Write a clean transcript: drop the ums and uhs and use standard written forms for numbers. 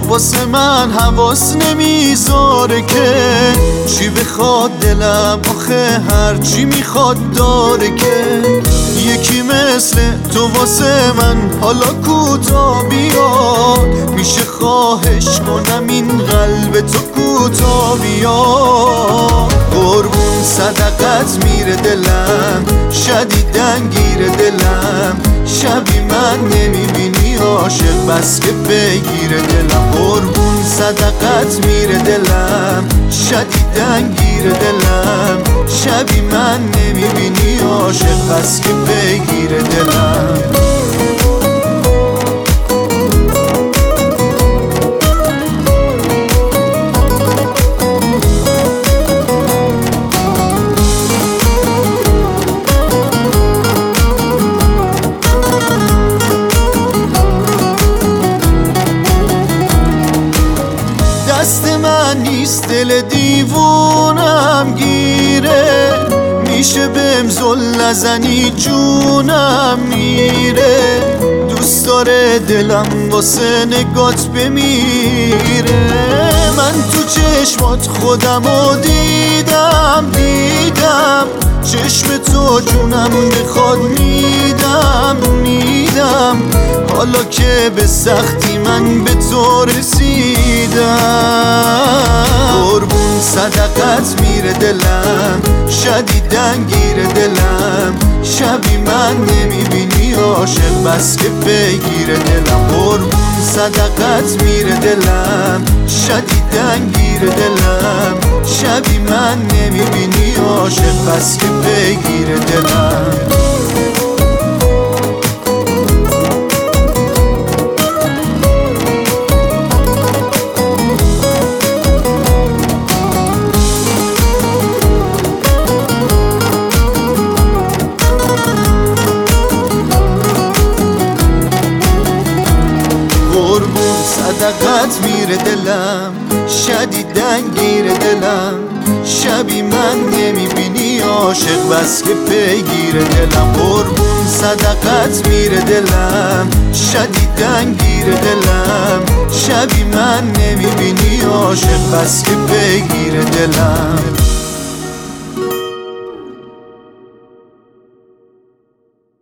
واسه من حواس نمیذاره که چی بخواد دلم، آخه هر چی میخواد داره که یکی مثل تو واسه من حالا کوتا بیاد. میشه خواهش کنم این قلب تو کوتا بیاد. قربون صدقت میره دلم، شدیدن گیره دلم، شبی من نمیبینی عاشق بس که بگیره دلم. قربون صدقت میره دلم، شدیدن گیره دلم، شبی من نمیبینی عاشق بس که بگیره دلم. دست من نیست دل دیوونم گیره، میشه بهم زل نزنی جونم میره. دوست داره دلم واسه نگات بمیره. من تو چشمات خودمو دیدم، چشم تو جونم میخواد میدم. حالا که به سختی من به تو رسیدم. قربون صدقت میره دلم، شدیدن گیره دلم، شبی من نمیبینی عاشق بس که بگیره دلم. قربون صدقت میره دلم، شدیدن گیره دلم، شبی من نمیبینی عاشق بس که بگیره دلم. قربون صدقت میره دلم، شدیدن گیره دلم، شبی من نمیبینی عاشق بس که بگیره دلم. قربون صدقت میره دلم، شدیدن گیره دلم، شبی من نمیبینی عاشق بس که بگیره دلم.